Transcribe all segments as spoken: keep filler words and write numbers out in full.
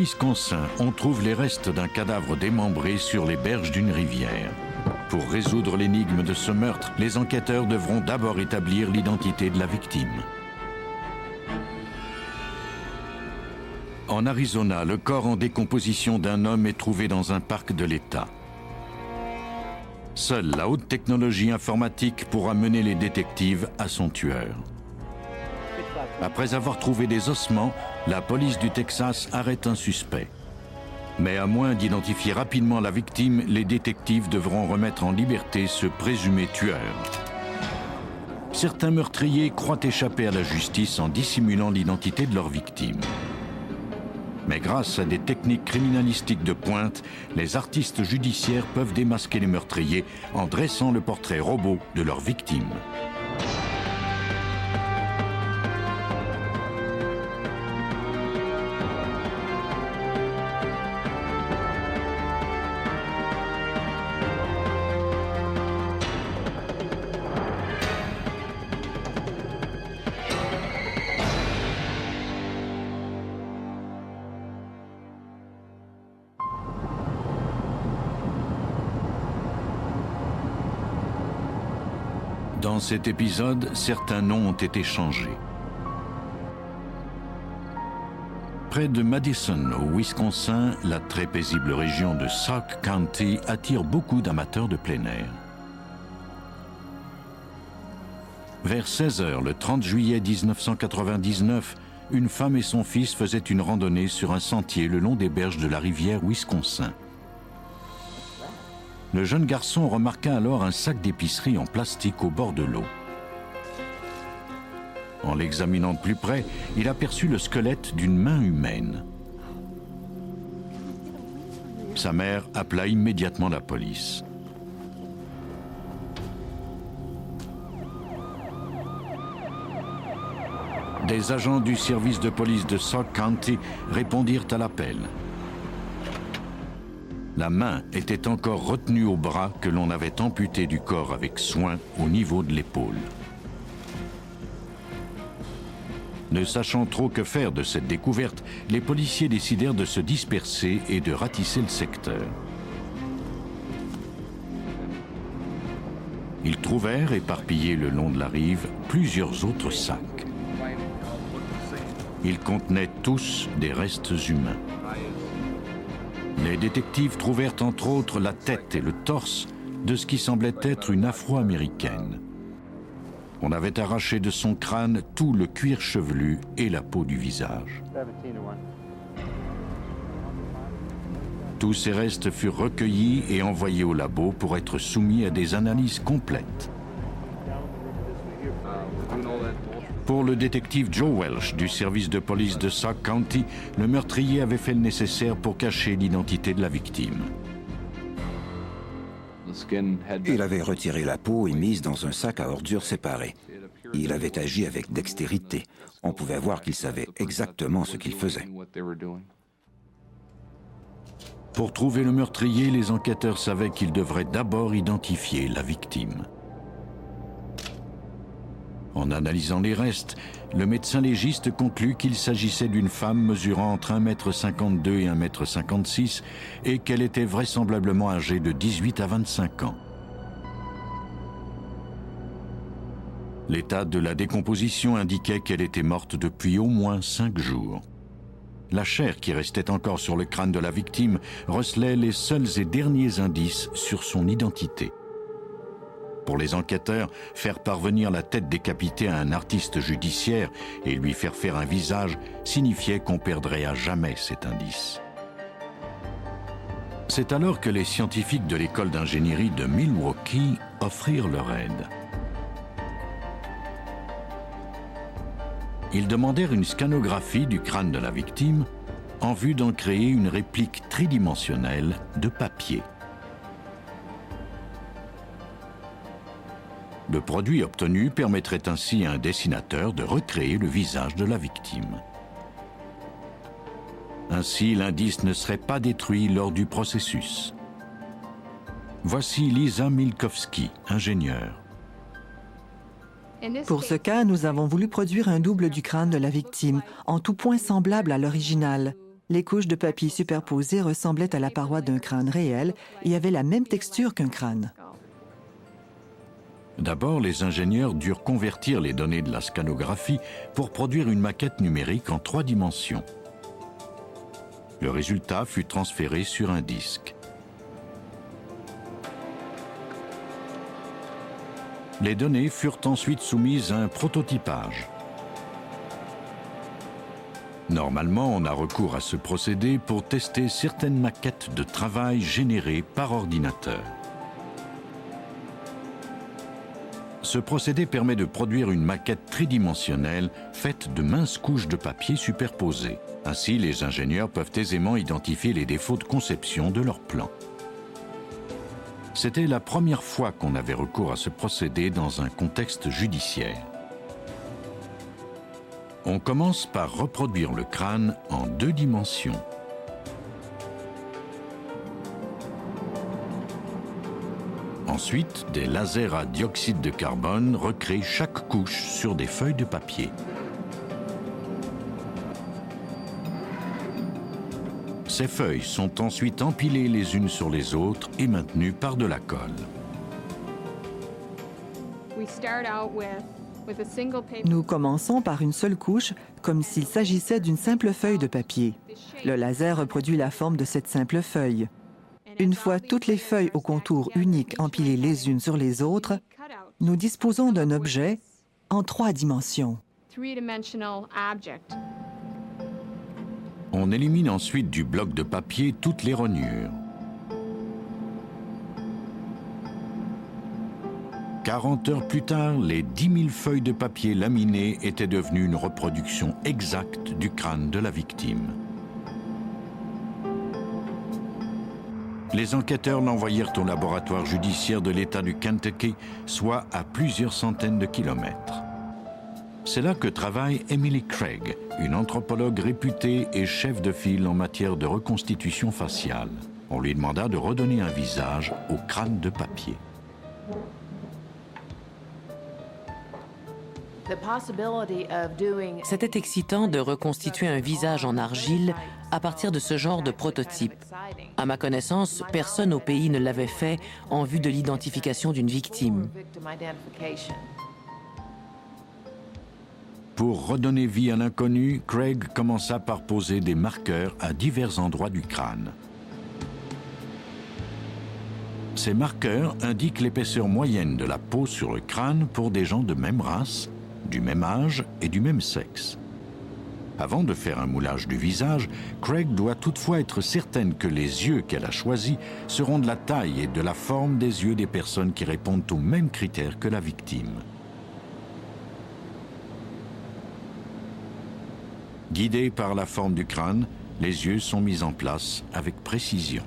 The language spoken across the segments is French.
Wisconsin, on trouve les restes d'un cadavre démembré sur les berges d'une rivière. Pour résoudre l'énigme de ce meurtre, les enquêteurs devront d'abord établir l'identité de la victime. En Arizona, le corps en décomposition d'un homme est trouvé dans un parc de l'État. Seule la haute technologie informatique pourra mener les détectives à son tueur. Après avoir trouvé des ossements, la police du Texas arrête un suspect. Mais à moins d'identifier rapidement la victime, les détectives devront remettre en liberté ce présumé tueur. Certains meurtriers croient échapper à la justice en dissimulant l'identité de leur victime. Mais grâce à des techniques criminalistiques de pointe, les artistes judiciaires peuvent démasquer les meurtriers en dressant le portrait robot de leur victime. Dans cet épisode, certains noms ont été changés. Près de Madison, au Wisconsin, la très paisible région de Sauk County attire beaucoup d'amateurs de plein air. Vers seize heures, le trente juillet mille neuf cent quatre-vingt-dix-neuf, une femme et son fils faisaient une randonnée sur un sentier le long des berges de la rivière Wisconsin. Le jeune garçon remarqua alors un sac d'épicerie en plastique au bord de l'eau. En l'examinant de plus près, il aperçut le squelette d'une main humaine. Sa mère appela immédiatement la police. Des agents du service de police de Sauk County répondirent à l'appel. La main était encore retenue au bras que l'on avait amputé du corps avec soin au niveau de l'épaule. Ne sachant trop que faire de cette découverte, les policiers décidèrent de se disperser et de ratisser le secteur. Ils trouvèrent, éparpillés le long de la rive, plusieurs autres sacs. Ils contenaient tous des restes humains. Les détectives trouvèrent entre autres la tête et le torse de ce qui semblait être une Afro-américaine. On avait arraché de son crâne tout le cuir chevelu et la peau du visage. Tous ces restes furent recueillis et envoyés au labo pour être soumis à des analyses complètes. Pour le détective Joe Welch du service de police de Sauk County, le meurtrier avait fait le nécessaire pour cacher l'identité de la victime. Il avait retiré la peau et mise dans un sac à ordures séparé. Il avait agi avec dextérité. On pouvait voir qu'il savait exactement ce qu'il faisait. Pour trouver le meurtrier, les enquêteurs savaient qu'ils devraient d'abord identifier la victime. En analysant les restes, le médecin légiste conclut qu'il s'agissait d'une femme mesurant entre un mètre cinquante-deux et un mètre cinquante-six et qu'elle était vraisemblablement âgée de dix-huit à vingt-cinq ans. L'état de la décomposition indiquait qu'elle était morte depuis au moins cinq jours. La chair qui restait encore sur le crâne de la victime recelait les seuls et derniers indices sur son identité. Pour les enquêteurs, faire parvenir la tête décapitée à un artiste judiciaire et lui faire faire un visage signifiait qu'on perdrait à jamais cet indice. C'est alors que les scientifiques de l'école d'ingénierie de Milwaukee offrirent leur aide. Ils demandèrent une scanographie du crâne de la victime en vue d'en créer une réplique tridimensionnelle de papier. Le produit obtenu permettrait ainsi à un dessinateur de recréer le visage de la victime. Ainsi, l'indice ne serait pas détruit lors du processus. Voici Lisa Milkowski, ingénieure. Pour ce cas, nous avons voulu produire un double du crâne de la victime, en tout point semblable à l'original. Les couches de papier superposées ressemblaient à la paroi d'un crâne réel et avaient la même texture qu'un crâne. D'abord, les ingénieurs durent convertir les données de la scanographie pour produire une maquette numérique en trois dimensions. Le résultat fut transféré sur un disque. Les données furent ensuite soumises à un prototypage. Normalement, on a recours à ce procédé pour tester certaines maquettes de travail générées par ordinateur. Ce procédé permet de produire une maquette tridimensionnelle faite de minces couches de papier superposées. Ainsi, les ingénieurs peuvent aisément identifier les défauts de conception de leur plan. C'était la première fois qu'on avait recours à ce procédé dans un contexte judiciaire. On commence par reproduire le crâne en deux dimensions. Ensuite, des lasers à dioxyde de carbone recréent chaque couche sur des feuilles de papier. Ces feuilles sont ensuite empilées les unes sur les autres et maintenues par de la colle. Nous commençons par une seule couche, comme s'il s'agissait d'une simple feuille de papier. Le laser reproduit la forme de cette simple feuille. Une fois toutes les feuilles au contour unique empilées les unes sur les autres, nous disposons d'un objet en trois dimensions. On élimine ensuite du bloc de papier toutes les rognures. quarante heures plus tard, les dix mille feuilles de papier laminées étaient devenues une reproduction exacte du crâne de la victime. Les enquêteurs l'envoyèrent au laboratoire judiciaire de l'État du Kentucky, soit à plusieurs centaines de kilomètres. C'est là que travaille Emily Craig, une anthropologue réputée et chef de file en matière de reconstitution faciale. On lui demanda de redonner un visage au crâne de papier. C'était excitant de reconstituer un visage en argile à partir de ce genre de prototype. À ma connaissance, personne au pays ne l'avait fait en vue de l'identification d'une victime. Pour redonner vie à l'inconnu, Craig commença par poser des marqueurs à divers endroits du crâne. Ces marqueurs indiquent l'épaisseur moyenne de la peau sur le crâne pour des gens de même race, du même âge et du même sexe. Avant de faire un moulage du visage, Craig doit toutefois être certaine que les yeux qu'elle a choisis seront de la taille et de la forme des yeux des personnes qui répondent aux mêmes critères que la victime. Guidés par la forme du crâne, les yeux sont mis en place avec précision.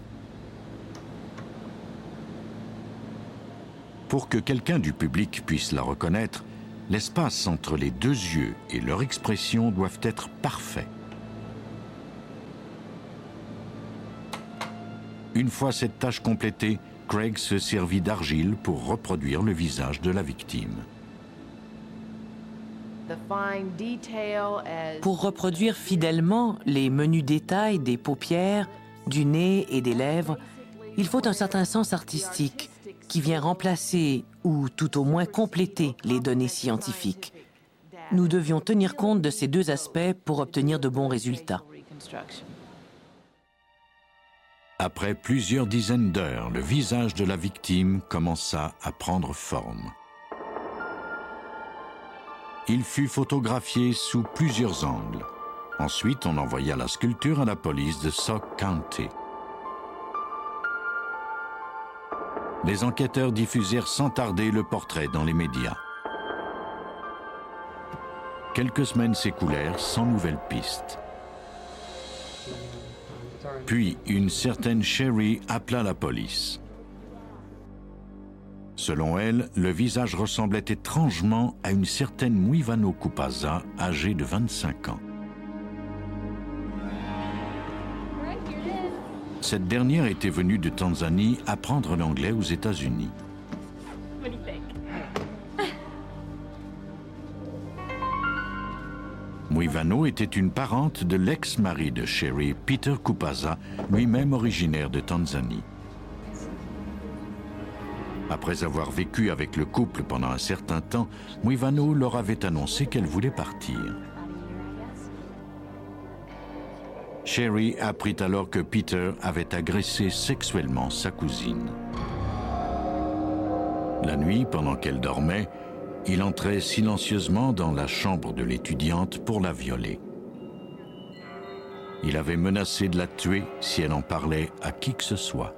Pour que quelqu'un du public puisse la reconnaître, l'espace entre les deux yeux et leur expression doivent être parfaits. Une fois cette tâche complétée, Craig se servit d'argile pour reproduire le visage de la victime. Pour reproduire fidèlement les menus détails des paupières, du nez et des lèvres, il faut un certain sens artistique qui vient remplacer ou tout au moins compléter les données scientifiques. Nous devions tenir compte de ces deux aspects pour obtenir de bons résultats. Après plusieurs dizaines d'heures, le visage de la victime commença à prendre forme. Il fut photographié sous plusieurs angles. Ensuite, on envoya la sculpture à la police de Sauk County. Les enquêteurs diffusèrent sans tarder le portrait dans les médias. Quelques semaines s'écoulèrent sans nouvelles pistes. Puis, une certaine Sherry appela la police. Selon elle, le visage ressemblait étrangement à une certaine Muivano Kupasa, âgée de vingt-cinq ans. Cette dernière était venue de Tanzanie apprendre l'anglais aux États-Unis. Muivano était une parente de l'ex-mari de Sherry, Peter Kupaza, lui-même originaire de Tanzanie. Après avoir vécu avec le couple pendant un certain temps, Muivano leur avait annoncé qu'elle voulait partir. Sherry apprit alors que Peter avait agressé sexuellement sa cousine. La nuit, pendant qu'elle dormait, il entrait silencieusement dans la chambre de l'étudiante pour la violer. Il avait menacé de la tuer si elle en parlait à qui que ce soit.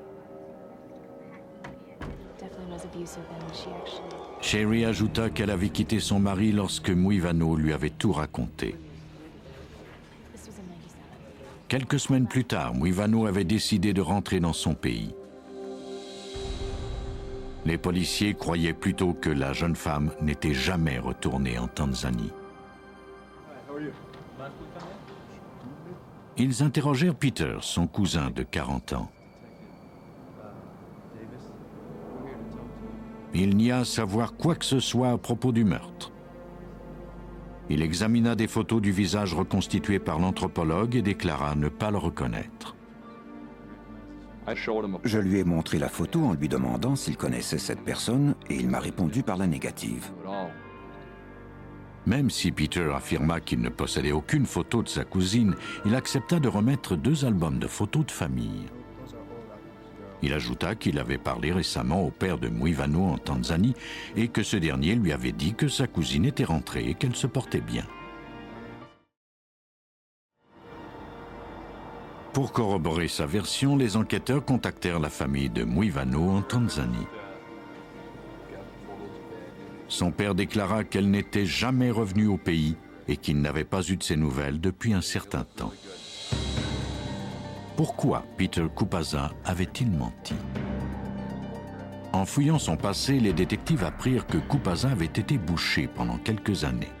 Sherry ajouta qu'elle avait quitté son mari lorsque Muivano lui avait tout raconté. Quelques semaines plus tard, Muivano avait décidé de rentrer dans son pays. Les policiers croyaient plutôt que la jeune femme n'était jamais retournée en Tanzanie. Ils interrogèrent Peter, son cousin de quarante ans. Il nia à savoir quoi que ce soit à propos du meurtre. Il examina des photos du visage reconstitué par l'anthropologue et déclara ne pas le reconnaître. Je lui ai montré la photo en lui demandant s'il connaissait cette personne et il m'a répondu par la négative. Même si Peter affirma qu'il ne possédait aucune photo de sa cousine, il accepta de remettre deux albums de photos de famille. Il ajouta qu'il avait parlé récemment au père de Muivano en Tanzanie et que ce dernier lui avait dit que sa cousine était rentrée et qu'elle se portait bien. Pour corroborer sa version, les enquêteurs contactèrent la famille de Muivano en Tanzanie. Son père déclara qu'elle n'était jamais revenue au pays et qu'il n'avait pas eu de ses nouvelles depuis un certain temps. Pourquoi Peter Kupaza avait-il menti? En fouillant son passé, les détectives apprirent que Kupaza avait été bouché pendant quelques années.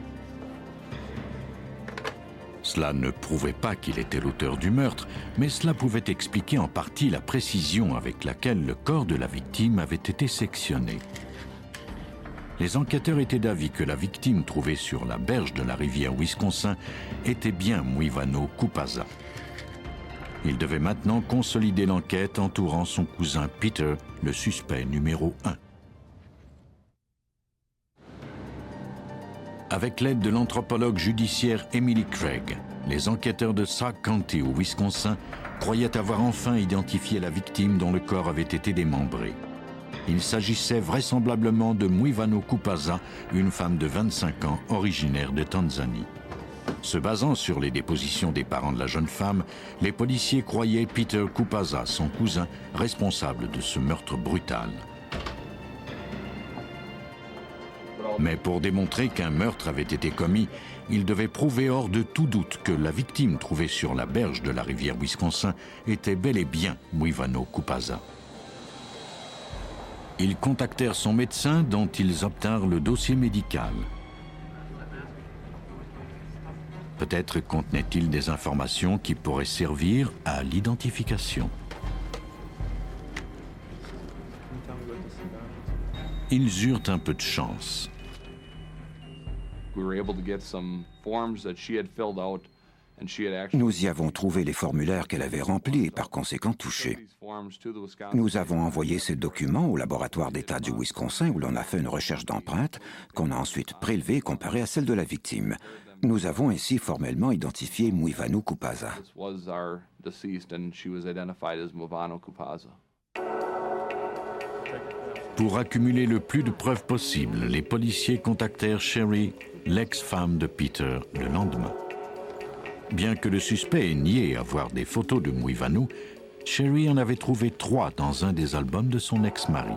Cela ne prouvait pas qu'il était l'auteur du meurtre, mais cela pouvait expliquer en partie la précision avec laquelle le corps de la victime avait été sectionné. Les enquêteurs étaient d'avis que la victime trouvée sur la berge de la rivière Wisconsin était bien Muivano Kupaza. Ils devaient maintenant consolider l'enquête entourant son cousin Peter, le suspect numéro un. Avec l'aide de l'anthropologue judiciaire Emily Craig, les enquêteurs de Sauk County au Wisconsin croyaient avoir enfin identifié la victime dont le corps avait été démembré. Il s'agissait vraisemblablement de Muivano Kupaza, une femme de vingt-cinq ans originaire de Tanzanie. Se basant sur les dépositions des parents de la jeune femme, les policiers croyaient Peter Kupaza, son cousin, responsable de ce meurtre brutal. Mais pour démontrer qu'un meurtre avait été commis, ils devaient prouver hors de tout doute que la victime trouvée sur la berge de la rivière Wisconsin était bel et bien Muivano Kupaza. Ils contactèrent son médecin dont ils obtinrent le dossier médical. Peut-être contenait-il des informations qui pourraient servir à l'identification. Ils eurent un peu de chance. Nous y avons trouvé les formulaires qu'elle avait remplis et par conséquent touchés. Nous avons envoyé ces documents au laboratoire d'État du Wisconsin où l'on a fait une recherche d'empreintes qu'on a ensuite prélevée et comparée à celle de la victime. Nous avons ainsi formellement identifié Muivano Kupaza. Pour accumuler le plus de preuves possible, les policiers contactèrent Sherry, l'ex-femme de Peter, le lendemain. Bien que le suspect ait nié avoir des photos de Muivano, Sherry en avait trouvé trois dans un des albums de son ex-mari.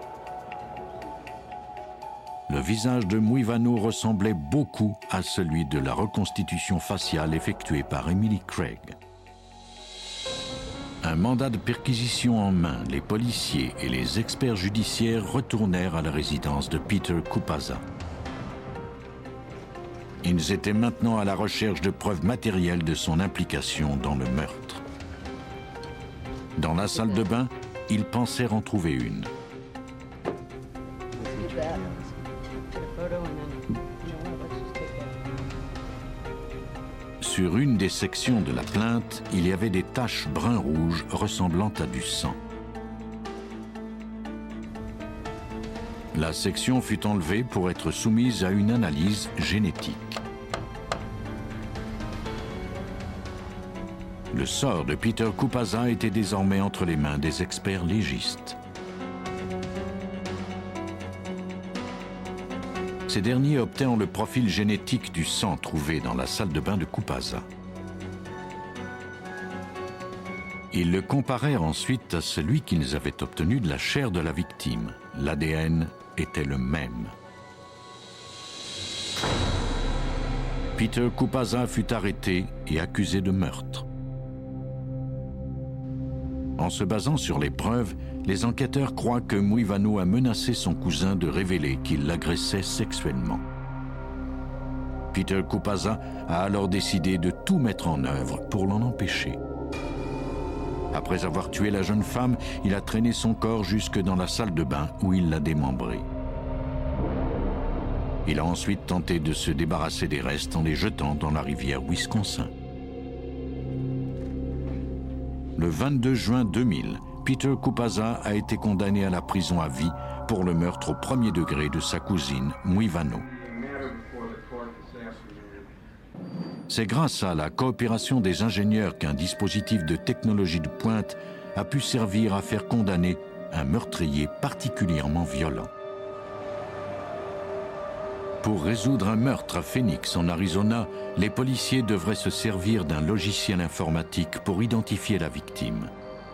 Le visage de Muivano ressemblait beaucoup à celui de la reconstitution faciale effectuée par Emily Craig. Un mandat de perquisition en main, les policiers et les experts judiciaires retournèrent à la résidence de Peter Kupaza. Ils étaient maintenant à la recherche de preuves matérielles de son implication dans le meurtre. Dans la salle de bain, ils pensèrent en trouver une. sur une des sections de la plainte, il y avait des taches brun-rouge ressemblant à du sang. La section fut enlevée pour être soumise à une analyse génétique. Le sort de Peter Kupaza était désormais entre les mains des experts légistes. Ces derniers obtinrent le profil génétique du sang trouvé dans la salle de bain de Kupaza. Ils le comparèrent ensuite à celui qu'ils avaient obtenu de la chair de la victime. L'A D N était le même. Peter Kupaza fut arrêté et accusé de meurtre. En se basant sur les preuves, les enquêteurs croient que Muivano a menacé son cousin de révéler qu'il l'agressait sexuellement. Peter Kupaza a alors décidé de tout mettre en œuvre pour l'en empêcher. Après avoir tué la jeune femme, il a traîné son corps jusque dans la salle de bain où il l'a démembré. Il a ensuite tenté de se débarrasser des restes en les jetant dans la rivière Wisconsin. Le vingt-deux juin deux mille, Peter Kupaza a été condamné à la prison à vie pour le meurtre au premier degré de sa cousine, Muivano. C'est grâce à la coopération des ingénieurs qu'un dispositif de technologie de pointe a pu servir à faire condamner un meurtrier particulièrement violent. Pour résoudre un meurtre à Phoenix, en Arizona, les policiers devraient se servir d'un logiciel informatique pour identifier la victime.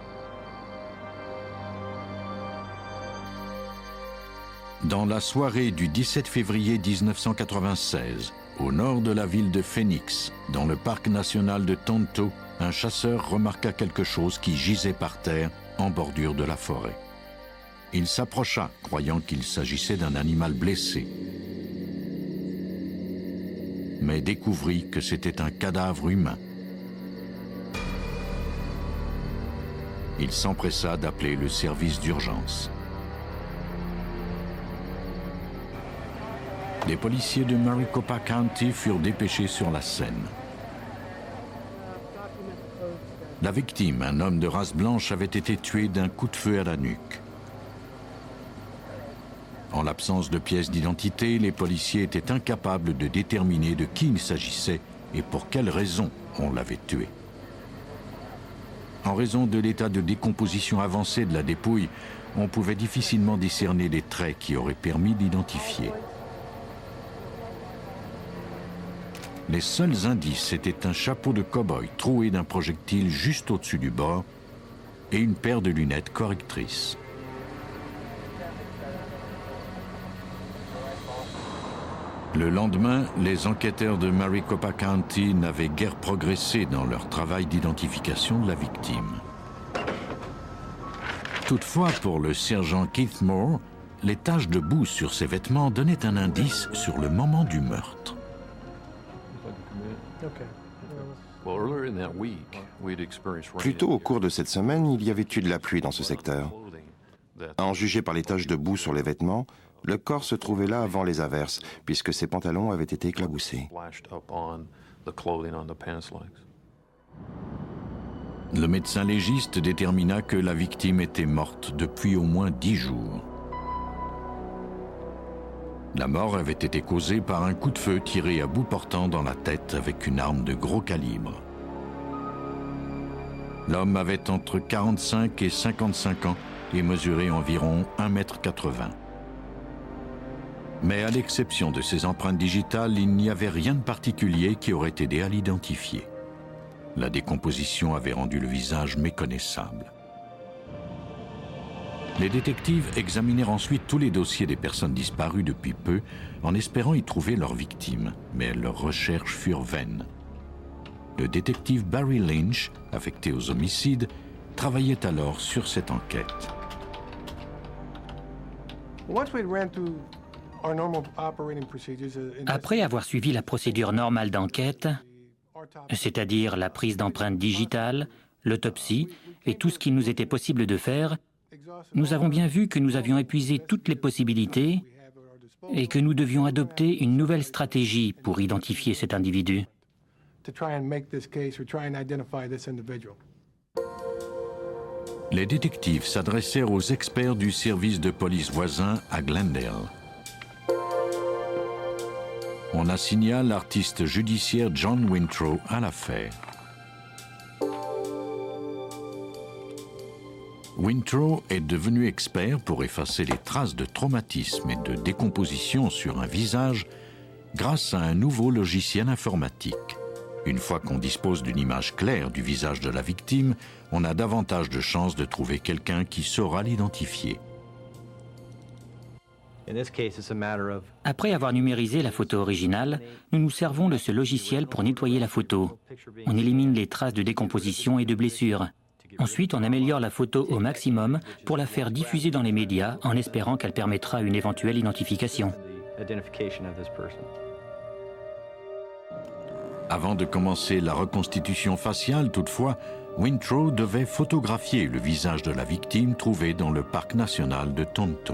Dans la soirée du dix-sept février mille neuf cent quatre-vingt-seize, au nord de la ville de Phoenix, dans le parc national de Tonto, un chasseur remarqua quelque chose qui gisait par terre en bordure de la forêt. Il s'approcha, croyant qu'il s'agissait d'un animal blessé, mais découvrit que c'était un cadavre humain. Il s'empressa d'appeler le service d'urgence. Les policiers de Maricopa County furent dépêchés sur la scène. La victime, un homme de race blanche, avait été tué d'un coup de feu à la nuque. En l'absence de pièces d'identité, les policiers étaient incapables de déterminer de qui il s'agissait et pour quelle raison on l'avait tué. En raison de l'état de décomposition avancé de la dépouille, on pouvait difficilement discerner les traits qui auraient permis d'identifier. Les seuls indices étaient un chapeau de cow-boy troué d'un projectile juste au-dessus du bord et une paire de lunettes correctrices. Le lendemain, les enquêteurs de Maricopa County n'avaient guère progressé dans leur travail d'identification de la victime. Toutefois, pour le sergent Keith Moore, les taches de boue sur ses vêtements donnaient un indice sur le moment du meurtre. Plus tôt au cours de cette semaine, il y avait eu de la pluie dans ce secteur. À en juger par les taches de boue sur les vêtements, le corps se trouvait là avant les averses, puisque ses pantalons avaient été éclaboussés. Le médecin légiste détermina que la victime était morte depuis au moins dix jours. La mort avait été causée par un coup de feu tiré à bout portant dans la tête avec une arme de gros calibre. L'homme avait entre quarante-cinq et cinquante-cinq ans et mesurait environ un mètre quatre-vingts. Mais à l'exception de ses empreintes digitales, il n'y avait rien de particulier qui aurait aidé à l'identifier. La décomposition avait rendu le visage méconnaissable. Les détectives examinèrent ensuite tous les dossiers des personnes disparues depuis peu, en espérant y trouver leurs victimes, mais leurs recherches furent vaines. Le détective Barry Lynch, affecté aux homicides, travaillait alors sur cette enquête. Après avoir suivi la procédure normale d'enquête, c'est-à-dire la prise d'empreintes digitales, l'autopsie et tout ce qu'il nous était possible de faire, nous avons bien vu que nous avions épuisé toutes les possibilités et que nous devions adopter une nouvelle stratégie pour identifier cet individu. Les détectives s'adressèrent aux experts du service de police voisin à Glendale. On assigna l'artiste judiciaire John Wintrow à l'affaire. Wintrow est devenu expert pour effacer les traces de traumatisme et de décomposition sur un visage grâce à un nouveau logiciel informatique. Une fois qu'on dispose d'une image claire du visage de la victime, on a davantage de chances de trouver quelqu'un qui saura l'identifier. Après avoir numérisé la photo originale, nous nous servons de ce logiciel pour nettoyer la photo. On élimine les traces de décomposition et de blessures. Ensuite, on améliore la photo au maximum pour la faire diffuser dans les médias en espérant qu'elle permettra une éventuelle identification. Avant de commencer la reconstitution faciale, toutefois, Wintrow devait photographier le visage de la victime trouvée dans le parc national de Tonto.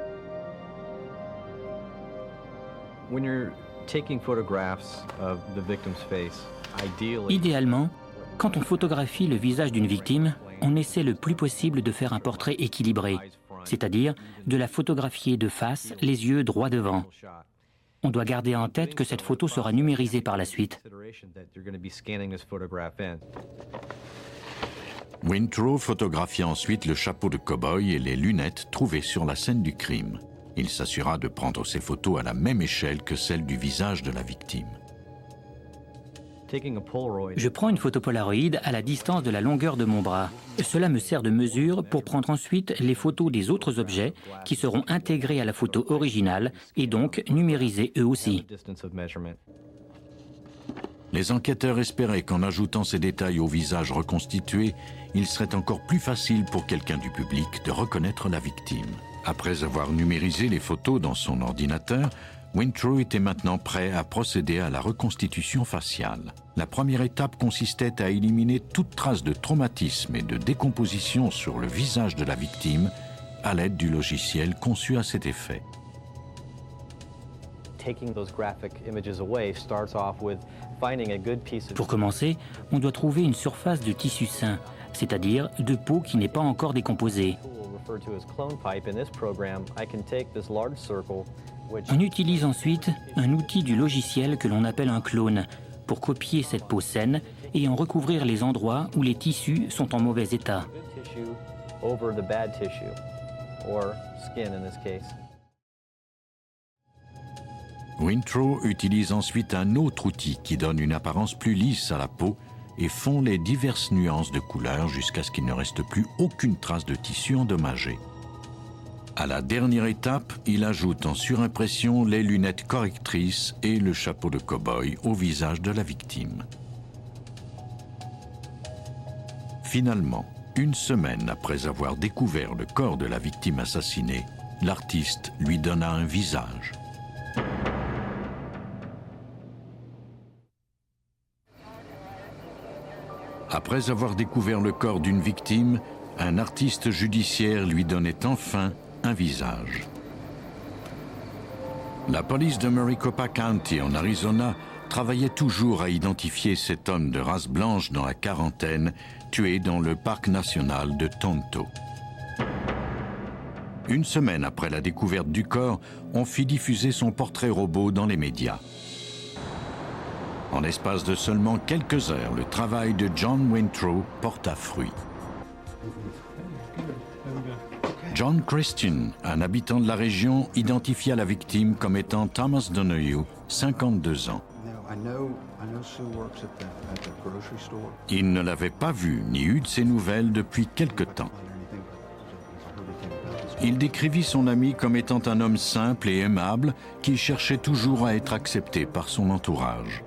Idéalement, quand on photographie le visage d'une victime, on essaie le plus possible de faire un portrait équilibré, c'est-à-dire de la photographier de face, les yeux droits devant. On doit garder en tête que cette photo sera numérisée par la suite. Wintrow photographia ensuite le chapeau de cow-boy et les lunettes trouvées sur la scène du crime. Il s'assura de prendre ces photos à la même échelle que celle du visage de la victime. Je prends une photo Polaroid à la distance de la longueur de mon bras. Cela me sert de mesure pour prendre ensuite les photos des autres objets qui seront intégrés à la photo originale et donc numérisés eux aussi. Les enquêteurs espéraient qu'en ajoutant ces détails au visage reconstitué, il serait encore plus facile pour quelqu'un du public de reconnaître la victime. Après avoir numérisé les photos dans son ordinateur, Wintrow était maintenant prêt à procéder à la reconstitution faciale. La première étape consistait à éliminer toute trace de traumatisme et de décomposition sur le visage de la victime à l'aide du logiciel conçu à cet effet. Pour commencer, on doit trouver une surface de tissu sain, c'est-à-dire de peau qui n'est pas encore décomposée. On utilise ensuite un outil du logiciel que l'on appelle un clone pour copier cette peau saine et en recouvrir les endroits où les tissus sont en mauvais état. Wintrow utilise ensuite un autre outil qui donne une apparence plus lisse à la peau et fond les diverses nuances de couleurs jusqu'à ce qu'il ne reste plus aucune trace de tissu endommagé. À la dernière étape, il ajoute en surimpression les lunettes correctrices et le chapeau de cow-boy au visage de la victime. Finalement, une semaine après avoir découvert le corps de la victime assassinée, l'artiste lui donna un visage. Après avoir découvert le corps d'une victime, un artiste judiciaire lui donnait enfin un visage. La police de Maricopa County, en Arizona, travaillait toujours à identifier cet homme de race blanche dans la quarantaine, tué dans le parc national de Tonto. Une semaine après la découverte du corps, on fit diffuser son portrait robot dans les médias. En l'espace de seulement quelques heures, le travail de John Wintrow porta fruit. John Christian, un habitant de la région, identifia la victime comme étant Thomas Donahue, cinquante-deux ans. Il ne l'avait pas vu ni eu de ses nouvelles depuis quelque temps. Il décrivit son ami comme étant un homme simple et aimable qui cherchait toujours à être accepté par son entourage.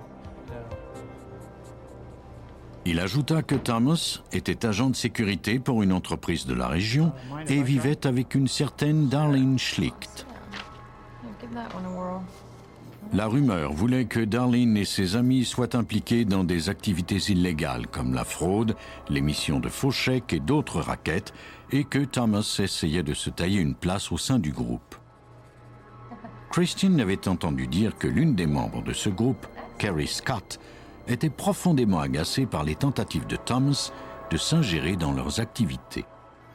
Il ajouta que Thomas était agent de sécurité pour une entreprise de la région et vivait avec une certaine Darlene Schlicht. La rumeur voulait que Darlene et ses amis soient impliqués dans des activités illégales comme la fraude, l'émission de faux chèques et d'autres rackets, et que Thomas essayait de se tailler une place au sein du groupe. Christine avait entendu dire que l'une des membres de ce groupe, Carrie Scott, étaient profondément agacés par les tentatives de Thomas de s'ingérer dans leurs activités.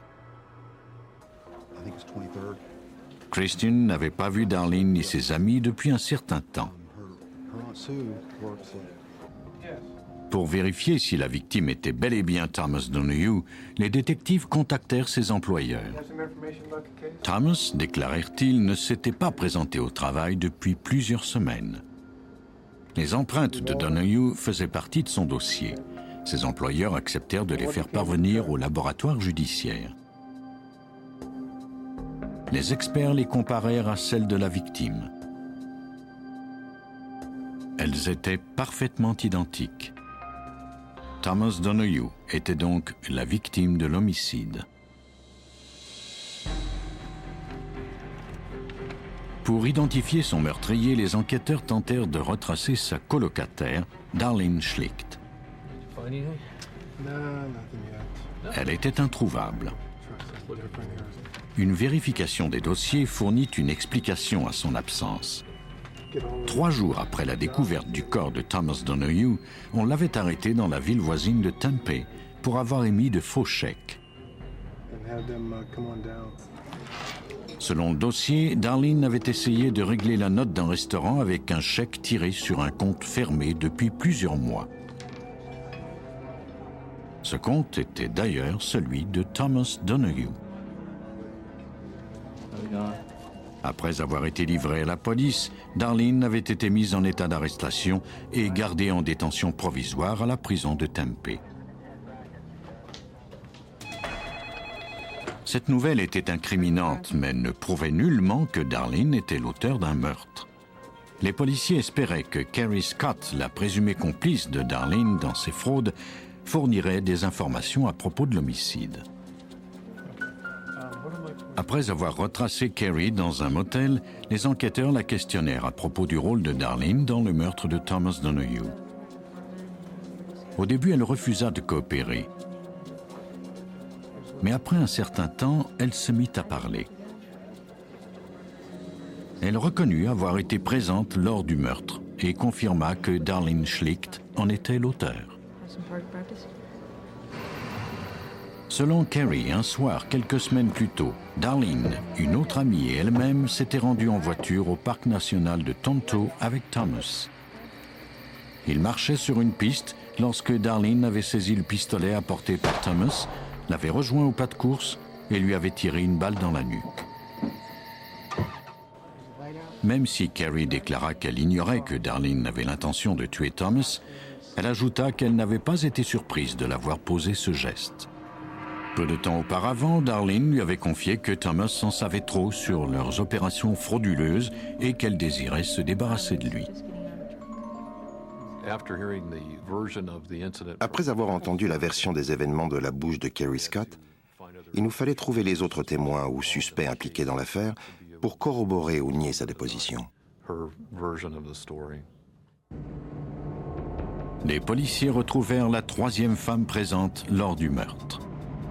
Christian n'avait pas vu Darlene ni ses amis depuis un certain temps. Pour vérifier si la victime était bel et bien Thomas Donahue, les détectives contactèrent ses employeurs. Thomas, déclarèrent-ils, ne s'était pas présenté au travail depuis plusieurs semaines. Les empreintes de Donahue faisaient partie de son dossier. Ses employeurs acceptèrent de les faire parvenir au laboratoire judiciaire. Les experts les comparèrent à celles de la victime. Elles étaient parfaitement identiques. Thomas Donahue était donc la victime de l'homicide. Pour identifier son meurtrier, les enquêteurs tentèrent de retracer sa colocataire, Darlene Schlicht. Elle était introuvable. Une vérification des dossiers fournit une explication à son absence. Trois jours après la découverte du corps de Thomas Donahue, on l'avait arrêté dans la ville voisine de Tempe pour avoir émis de faux chèques. Selon le dossier, Darlene avait essayé de régler la note d'un restaurant avec un chèque tiré sur un compte fermé depuis plusieurs mois. Ce compte était d'ailleurs celui de Thomas Donahue. Après avoir été livrée à la police, Darlene avait été mise en état d'arrestation et gardée en détention provisoire à la prison de Tempe. Cette nouvelle était incriminante, mais ne prouvait nullement que Darlene était l'auteur d'un meurtre. Les policiers espéraient que Carrie Scott, la présumée complice de Darlene dans ces fraudes, fournirait des informations à propos de l'homicide. Après avoir retracé Carrie dans un motel, les enquêteurs la questionnèrent à propos du rôle de Darlene dans le meurtre de Thomas Donahue. Au début, elle refusa de coopérer. Mais après un certain temps, elle se mit à parler. Elle reconnut avoir été présente lors du meurtre et confirma que Darlene Schlicht en était l'auteur. Selon Carrie, un soir, quelques semaines plus tôt, Darlene, une autre amie et elle-même s'étaient rendues en voiture au parc national de Tonto avec Thomas. Ils marchaient sur une piste lorsque Darlene avait saisi le pistolet apporté par Thomas, l'avait rejoint au pas de course et lui avait tiré une balle dans la nuque. Même si Carrie déclara qu'elle ignorait que Darlene avait l'intention de tuer Thomas, elle ajouta qu'elle n'avait pas été surprise de l'avoir posé ce geste. Peu de temps auparavant, Darlene lui avait confié que Thomas en savait trop sur leurs opérations frauduleuses et qu'elle désirait se débarrasser de lui. Après avoir entendu la version des événements de la bouche de Carrie Scott, il nous fallait trouver les autres témoins ou suspects impliqués dans l'affaire pour corroborer ou nier sa déposition. Les policiers retrouvèrent la troisième femme présente lors du meurtre.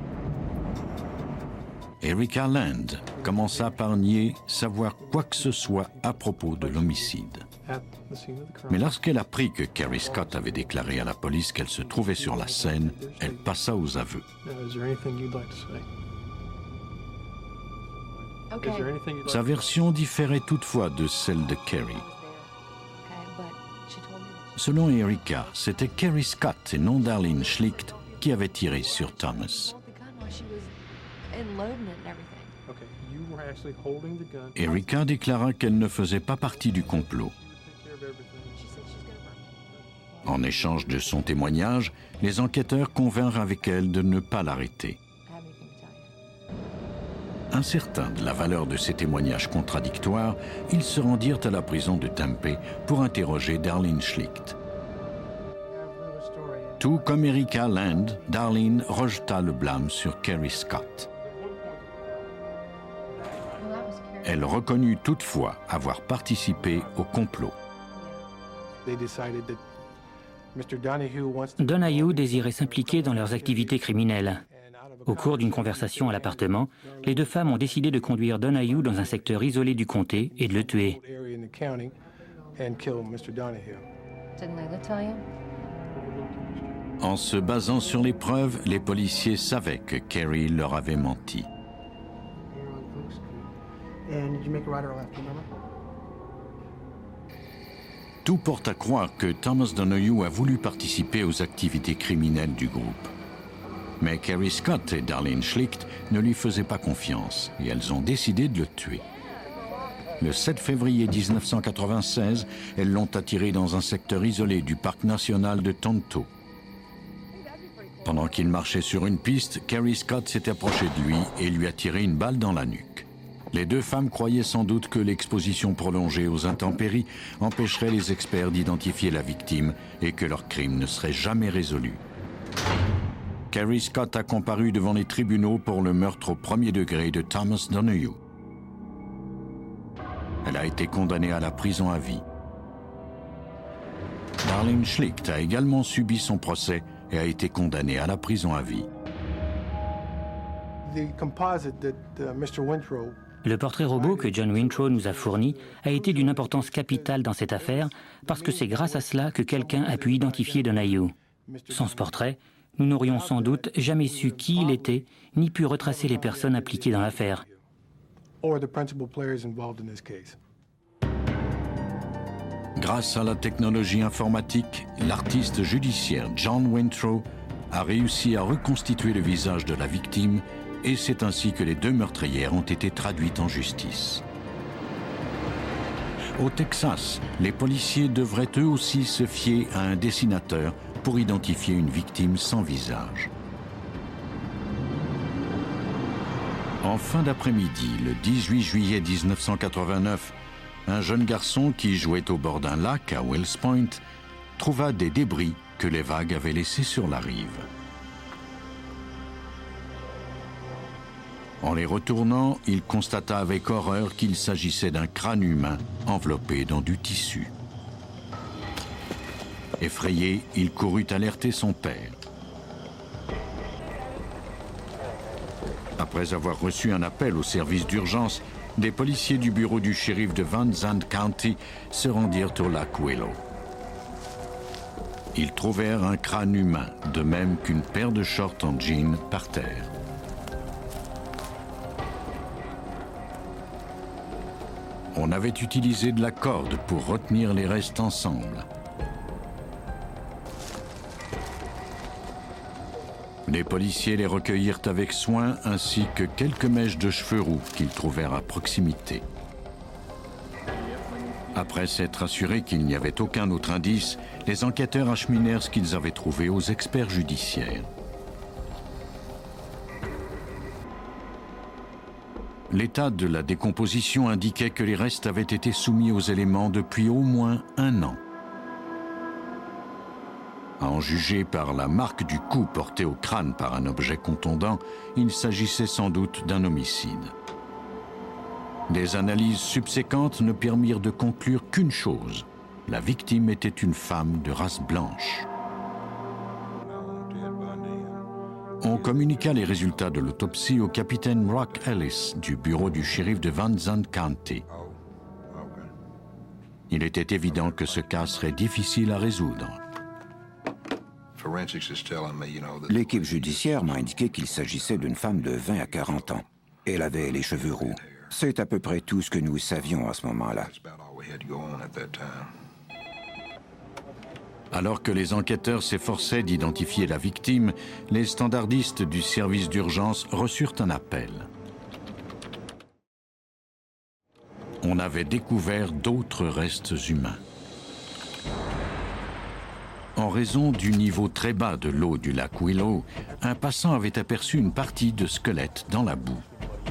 Erica Land commença par nier savoir quoi que ce soit à propos de l'homicide. Mais lorsqu'elle apprit que Carrie Scott avait déclaré à la police qu'elle se trouvait sur la scène, elle passa aux aveux. Sa version différait toutefois de celle de Carrie. Selon Erica, c'était Carrie Scott et non Darlene Schlicht qui avait tiré sur Thomas. Erica déclara qu'elle ne faisait pas partie du complot. En échange de son témoignage, les enquêteurs convinrent avec elle de ne pas l'arrêter. Incertains de la valeur de ces témoignages contradictoires, ils se rendirent à la prison de Tempe pour interroger Darlene Schlicht. Tout comme Erica Land, Darlene rejeta le blâme sur Carrie Scott. Elle reconnut toutefois avoir participé au complot. Donahue désirait s'impliquer dans leurs activités criminelles. Au cours d'une conversation à l'appartement, les deux femmes ont décidé de conduire Donahue dans un secteur isolé du comté et de le tuer. En se basant sur les preuves, les policiers savaient que Kerry leur avait menti. Tout porte à croire que Thomas Donohue a voulu participer aux activités criminelles du groupe. Mais Kerry Scott et Darlene Schlicht ne lui faisaient pas confiance et elles ont décidé de le tuer. Le sept février mille neuf cent quatre-vingt-seize, elles l'ont attiré dans un secteur isolé du parc national de Tonto. Pendant qu'il marchait sur une piste, Kerry Scott s'est approché de lui et lui a tiré une balle dans la nuque. Les deux femmes croyaient sans doute que l'exposition prolongée aux intempéries empêcherait les experts d'identifier la victime et que leur crime ne serait jamais résolu. Kerry Scott a comparu devant les tribunaux pour le meurtre au premier degré de Thomas Donohue. Elle a été condamnée à la prison à vie. Darlene Schlicht a également subi son procès et a été condamnée à la prison à vie. Le portrait robot que John Wintrow nous a fourni a été d'une importance capitale dans cette affaire parce que c'est grâce à cela que quelqu'un a pu identifier Donohue. Sans ce portrait, nous n'aurions sans doute jamais su qui il était, ni pu retracer les personnes impliquées dans l'affaire. Grâce à la technologie informatique, l'artiste judiciaire John Wintrow a réussi à reconstituer le visage de la victime et c'est ainsi que les deux meurtrières ont été traduites en justice. Au Texas, les policiers devraient eux aussi se fier à un dessinateur pour identifier une victime sans visage. En fin d'après-midi, le dix-huit juillet mille neuf cent quatre-vingt-neuf, un jeune garçon qui jouait au bord d'un lac à Wells Point trouva des débris que les vagues avaient laissés sur la rive. En les retournant, il constata avec horreur qu'il s'agissait d'un crâne humain enveloppé dans du tissu. Effrayé, il courut alerter son père. Après avoir reçu un appel au service d'urgence, des policiers du bureau du shérif de Van Zandt County se rendirent au lac Willow. Ils trouvèrent un crâne humain, de même qu'une paire de shorts en jean par terre. On avait utilisé de la corde pour retenir les restes ensemble. Les policiers les recueillirent avec soin ainsi que quelques mèches de cheveux roux qu'ils trouvèrent à proximité. Après s'être assurés qu'il n'y avait aucun autre indice, les enquêteurs acheminèrent ce qu'ils avaient trouvé aux experts judiciaires. L'état de la décomposition indiquait que les restes avaient été soumis aux éléments depuis au moins un an. À en juger par la marque du coup porté au crâne par un objet contondant, il s'agissait sans doute d'un homicide. Des analyses subséquentes ne permirent de conclure qu'une chose. La victime était une femme de race blanche. On communiqua les résultats de l'autopsie au capitaine Rock Ellis du bureau du shérif de Van Zandt County. Il était évident que ce cas serait difficile à résoudre. L'équipe judiciaire m'a indiqué qu'il s'agissait d'une femme de vingt à quarante ans. Elle avait les cheveux roux. C'est à peu près tout ce que nous savions à ce moment-là. Alors que les enquêteurs s'efforçaient d'identifier la victime, les standardistes du service d'urgence reçurent un appel. On avait découvert d'autres restes humains. En raison du niveau très bas de l'eau du lac Willow, un passant avait aperçu une partie de squelette dans la boue.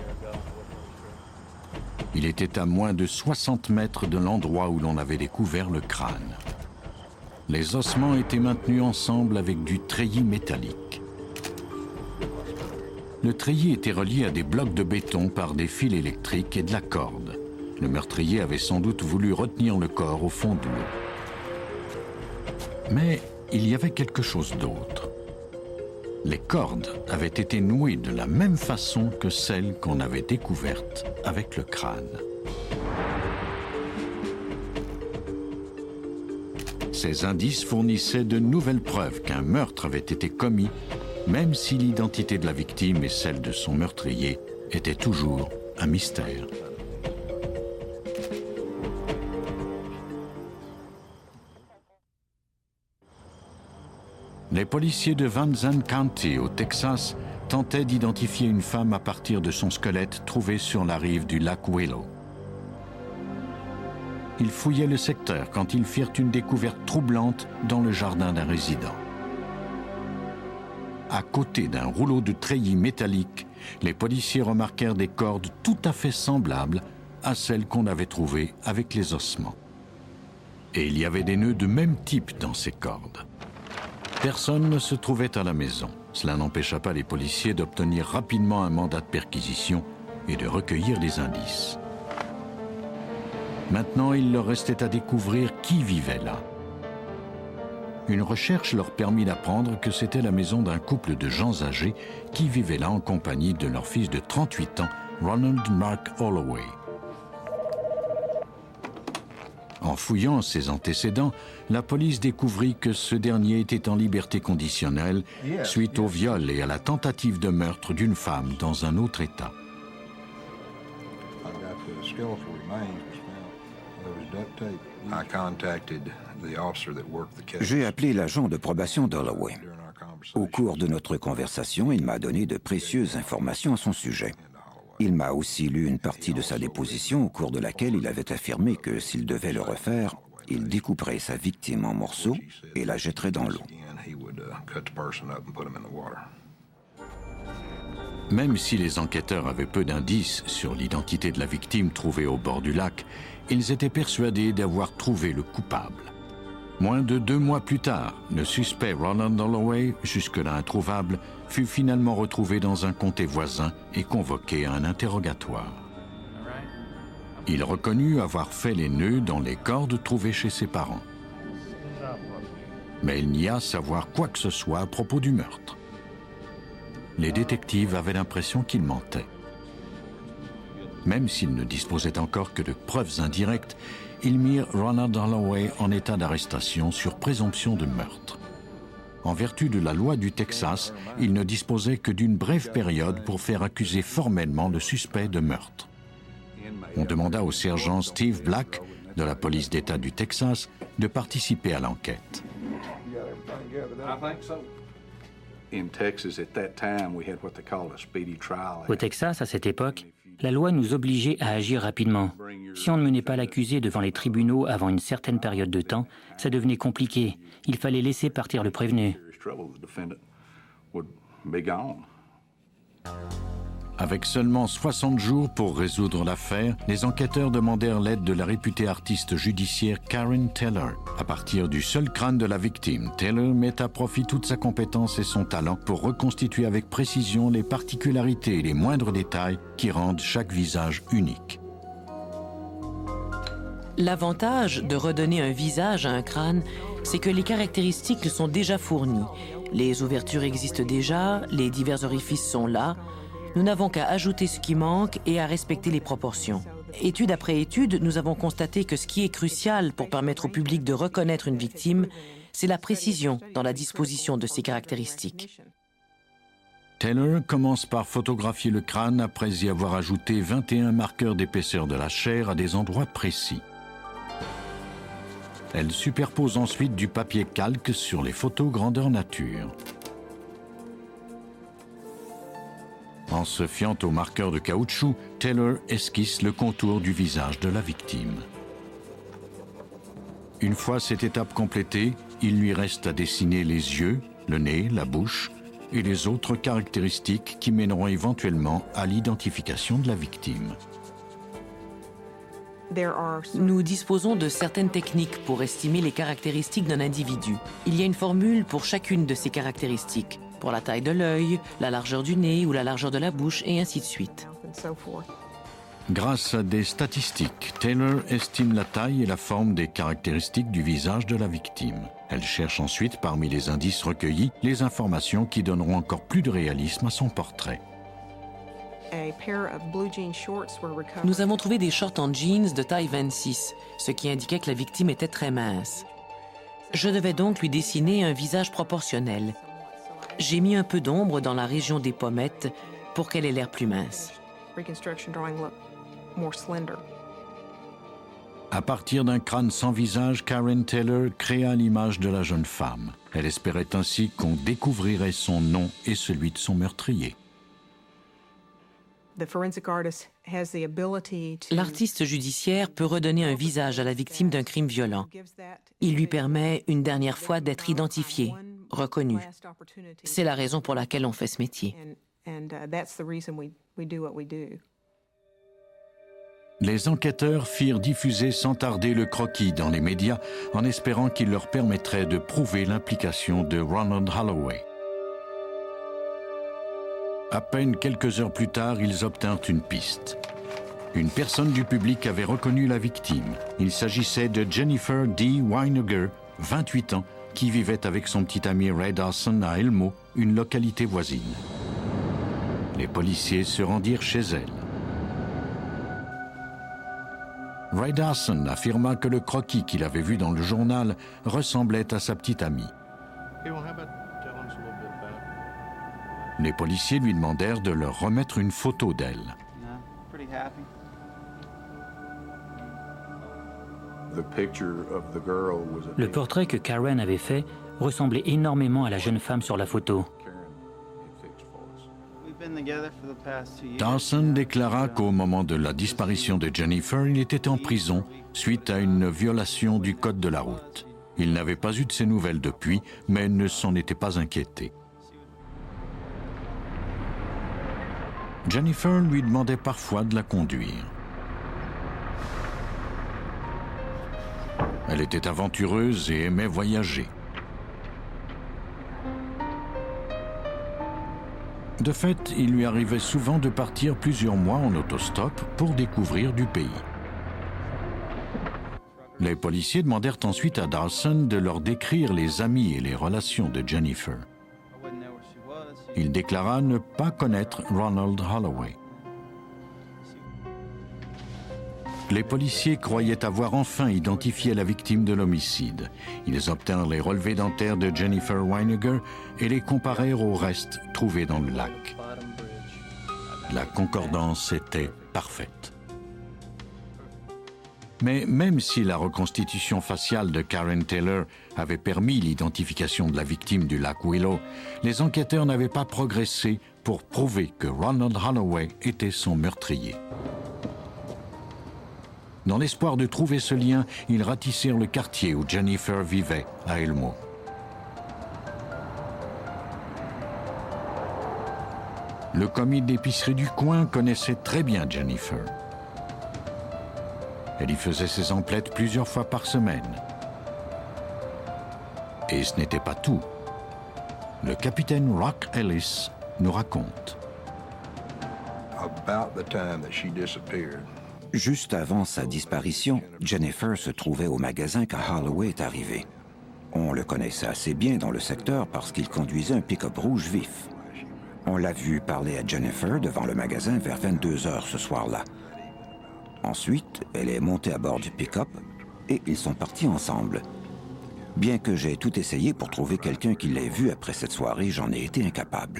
Il était à moins de soixante mètres de l'endroit où l'on avait découvert le crâne. Les ossements étaient maintenus ensemble avec du treillis métallique. Le treillis était relié à des blocs de béton par des fils électriques et de la corde. Le meurtrier avait sans doute voulu retenir le corps au fond de l'eau. Mais il y avait quelque chose d'autre. Les cordes avaient été nouées de la même façon que celles qu'on avait découvertes avec le crâne. Ces indices fournissaient de nouvelles preuves qu'un meurtre avait été commis, même si l'identité de la victime et celle de son meurtrier étaient toujours un mystère. Les policiers de Van Zandt County, au Texas, tentaient d'identifier une femme à partir de son squelette trouvé sur la rive du lac Willow. Ils fouillaient le secteur quand ils firent une découverte troublante dans le jardin d'un résident. À côté d'un rouleau de treillis métallique, les policiers remarquèrent des cordes tout à fait semblables à celles qu'on avait trouvées avec les ossements. Et il y avait des nœuds de même type dans ces cordes. Personne ne se trouvait à la maison. Cela n'empêcha pas les policiers d'obtenir rapidement un mandat de perquisition et de recueillir des indices. Maintenant, il leur restait à découvrir qui vivait là. Une recherche leur permit d'apprendre que c'était la maison d'un couple de gens âgés qui vivaient là en compagnie de leur fils de trente-huit ans, Ronald Mark Holloway. En fouillant ses antécédents, la police découvrit que ce dernier était en liberté conditionnelle suite au viol et à la tentative de meurtre d'une femme dans un autre État. J'ai appelé l'agent de probation d'Holloway. Au cours de notre conversation, il m'a donné de précieuses informations à son sujet. Il m'a aussi lu une partie de sa déposition au cours de laquelle il avait affirmé que s'il devait le refaire, il découperait sa victime en morceaux et la jetterait dans l'eau. Même si les enquêteurs avaient peu d'indices sur l'identité de la victime trouvée au bord du lac, ils étaient persuadés d'avoir trouvé le coupable. Moins de deux mois plus tard, le suspect Ronald Holloway, jusque-là introuvable, fut finalement retrouvé dans un comté voisin et convoqué à un interrogatoire. Il reconnut avoir fait les nœuds dans les cordes trouvées chez ses parents. Mais il nia savoir quoi que ce soit à propos du meurtre. Les détectives avaient l'impression qu'il mentait. Même s'ils ne disposaient encore que de preuves indirectes, ils mirent Ronald Holloway en état d'arrestation sur présomption de meurtre. En vertu de la loi du Texas, il ne disposait que d'une brève période pour faire accuser formellement le suspect de meurtre. On demanda au sergent Steve Black, de la police d'État du Texas, de participer à l'enquête. Au Texas, à cette époque, la loi nous obligeait à agir rapidement. Si on ne menait pas l'accusé devant les tribunaux avant une certaine période de temps, ça devenait compliqué. Il fallait laisser partir le prévenu. Avec seulement soixante jours pour résoudre l'affaire, les enquêteurs demandèrent l'aide de la réputée artiste judiciaire Karen Taylor. À partir du seul crâne de la victime, Taylor met à profit toute sa compétence et son talent pour reconstituer avec précision les particularités et les moindres détails qui rendent chaque visage unique. L'avantage de redonner un visage à un crâne, c'est que les caractéristiques sont déjà fournies. Les ouvertures existent déjà, les divers orifices sont là. Nous n'avons qu'à ajouter ce qui manque et à respecter les proportions. Étude après étude, nous avons constaté que ce qui est crucial pour permettre au public de reconnaître une victime, c'est la précision dans la disposition de ses caractéristiques. Taylor commence par photographier le crâne après y avoir ajouté vingt et un marqueurs d'épaisseur de la chair à des endroits précis. Elle superpose ensuite du papier calque sur les photos grandeur nature. En se fiant au marqueur de caoutchouc, Taylor esquisse le contour du visage de la victime. Une fois cette étape complétée, il lui reste à dessiner les yeux, le nez, la bouche et les autres caractéristiques qui mèneront éventuellement à l'identification de la victime. Nous disposons de certaines techniques pour estimer les caractéristiques d'un individu. Il y a une formule pour chacune de ces caractéristiques, pour la taille de l'œil, la largeur du nez ou la largeur de la bouche, et ainsi de suite. Grâce à des statistiques, Taylor estime la taille et la forme des caractéristiques du visage de la victime. Elle cherche ensuite, parmi les indices recueillis, les informations qui donneront encore plus de réalisme à son portrait. Nous avons trouvé des shorts en jeans de taille vingt-six, ce qui indiquait que la victime était très mince. Je devais donc lui dessiner un visage proportionnel. J'ai mis un peu d'ombre dans la région des pommettes pour qu'elle ait l'air plus mince. À partir d'un crâne sans visage, Karen Taylor créa l'image de la jeune femme. Elle espérait ainsi qu'on découvrirait son nom et celui de son meurtrier. L'artiste judiciaire peut redonner un visage à la victime d'un crime violent. Il lui permet une dernière fois d'être identifié, reconnu. C'est la raison pour laquelle on fait ce métier. Les enquêteurs firent diffuser sans tarder le croquis dans les médias en espérant qu'il leur permettrait de prouver l'implication de Ronald Holloway. À peine quelques heures plus tard, ils obtinrent une piste. Une personne du public avait reconnu la victime. Il s'agissait de Jennifer D. Weininger, vingt-huit ans, qui vivait avec son petit ami Ray Dawson à Elmo, une localité voisine. Les policiers se rendirent chez elle. Ray Dawson affirma que le croquis qu'il avait vu dans le journal ressemblait à sa petite amie. Les policiers lui demandèrent de leur remettre une photo d'elle. Le portrait que Karen avait fait ressemblait énormément à la jeune femme sur la photo. Dawson déclara qu'au moment de la disparition de Jennifer, il était en prison suite à une violation du code de la route. Il n'avait pas eu de ses nouvelles depuis, mais ne s'en était pas inquiété. Jennifer lui demandait parfois de la conduire. Elle était aventureuse et aimait voyager. De fait, il lui arrivait souvent de partir plusieurs mois en autostop pour découvrir du pays. Les policiers demandèrent ensuite à Dawson de leur décrire les amis et les relations de Jennifer. Il déclara ne pas connaître Ronald Holloway. Les policiers croyaient avoir enfin identifié la victime de l'homicide. Ils obtinrent les relevés dentaires de Jennifer Weininger et les comparèrent au reste trouvé dans le lac. La concordance était parfaite. Mais même si la reconstitution faciale de Karen Taylor avait permis l'identification de la victime du lac Willow, les enquêteurs n'avaient pas progressé pour prouver que Ronald Holloway était son meurtrier. Dans l'espoir de trouver ce lien, ils ratissèrent le quartier où Jennifer vivait, à Elmo. Le commis d'épicerie du coin connaissait très bien Jennifer. Elle y faisait ses emplettes plusieurs fois par semaine. Et ce n'était pas tout. Le capitaine Rock Ellis nous raconte. Juste avant sa disparition, Jennifer se trouvait au magasin quand Holloway est arrivé. On le connaissait assez bien dans le secteur parce qu'il conduisait un pick-up rouge vif. On l'a vu parler à Jennifer devant le magasin vers vingt-deux heures ce soir-là. Ensuite, elle est montée à bord du pick-up et ils sont partis ensemble. Bien que j'ai tout essayé pour trouver quelqu'un qui l'ait vu après cette soirée, j'en ai été incapable.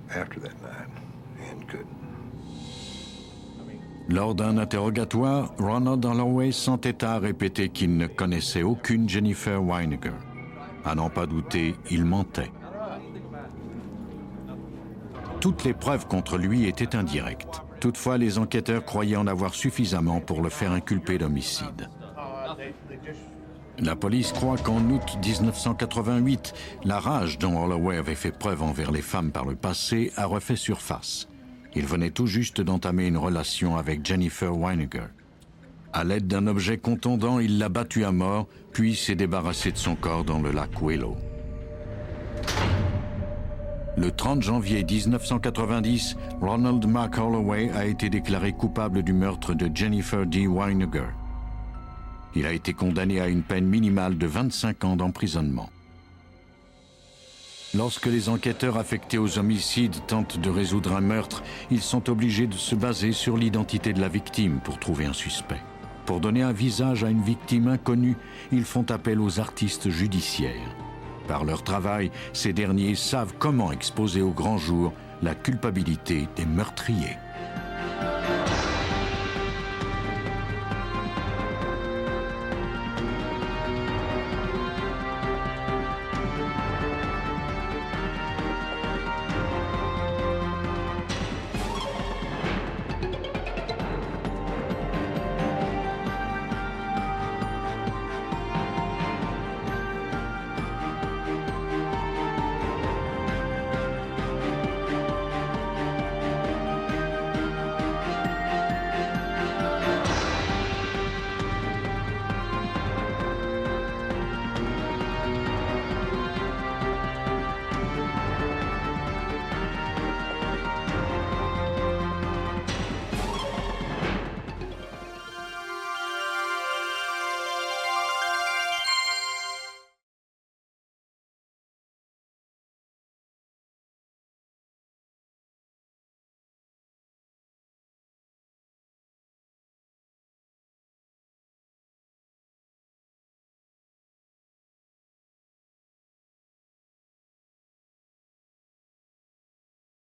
Lors d'un interrogatoire, Ronald Holloway s'entêta à répéter qu'il ne connaissait aucune Jennifer Weininger. À n'en pas douter, il mentait. Toutes les preuves contre lui étaient indirectes. Toutefois, les enquêteurs croyaient en avoir suffisamment pour le faire inculper d'homicide. La police croit qu'en août mille neuf cent quatre-vingt-huit, la rage dont Holloway avait fait preuve envers les femmes par le passé a refait surface. Il venait tout juste d'entamer une relation avec Jennifer Weininger. À l'aide d'un objet contondant, il l'a battue à mort, puis s'est débarrassé de son corps dans le lac Willow. Le trente janvier mille neuf cent quatre-vingt-dix, Ronald Mark Holloway a été déclaré coupable du meurtre de Jennifer D. Weininger. Il a été condamné à une peine minimale de vingt-cinq ans d'emprisonnement. Lorsque les enquêteurs affectés aux homicides tentent de résoudre un meurtre, ils sont obligés de se baser sur l'identité de la victime pour trouver un suspect. Pour donner un visage à une victime inconnue, ils font appel aux artistes judiciaires. Par leur travail, ces derniers savent comment exposer au grand jour la culpabilité des meurtriers.